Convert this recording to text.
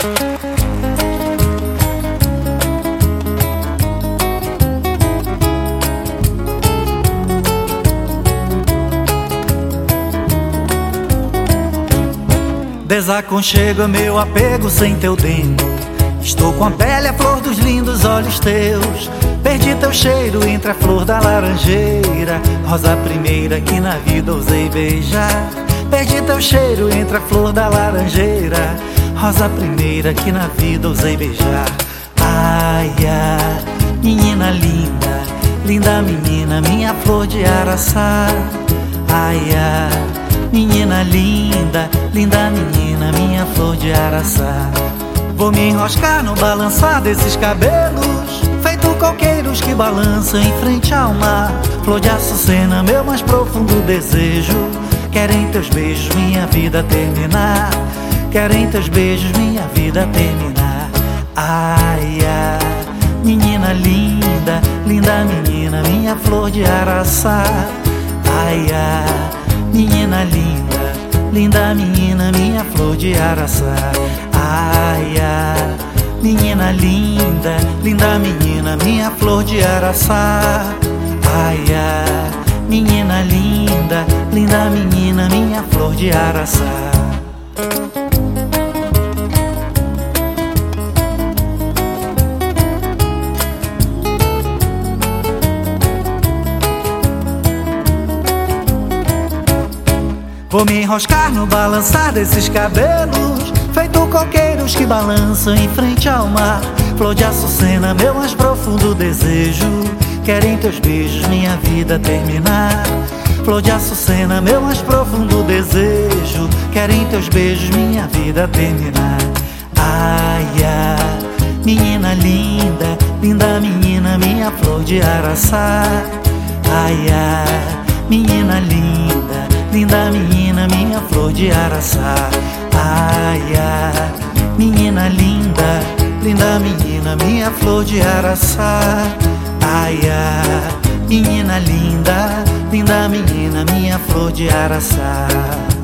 Desaconchego é meu apego sem teu dengo. Estou com a pele a flor dos lindos olhos teus. Perdi teu cheiro entre a flor da laranjeira, rosa primeira que na vida ousei beijar. Perdi teu cheiro entre a flor da laranjeira, rosa primeira que na vida ousei beijar. Ai, ai, menina linda, linda menina, minha flor de araçá. Ai, ai, menina linda, linda menina, minha flor de araçá. Vou me enroscar no balançar desses cabelos, feito coqueiros que balançam em frente ao mar. Flor de açucena, meu mais profundo desejo. Querem teus beijos minha vida terminar. Querem teus beijos minha vida terminar. Ai, ai, menina linda, linda menina, minha flor de araçá. Ai, ai, menina linda, linda menina, minha flor de araçá. Ai, ai, menina linda, linda menina, minha flor de araçá. Ai, ai, menina linda, linda menina, minha flor de araçá. Vou me enroscar no balançar desses cabelos, feito coqueiros que balançam em frente ao mar. Flor de açucena, meu mais profundo desejo. Querem teus beijos minha vida terminar. Flor de açucena, meu mais profundo desejo. Querem teus beijos minha vida terminar. Ai, ai, menina linda, linda menina, minha flor de araçá. Ai, ai, menina linda, linda menina, minha flor de araçá. Ai, ai, menina linda, linda menina, minha flor de araçá. Ai, ai, menina linda, linda menina, minha flor de araçá.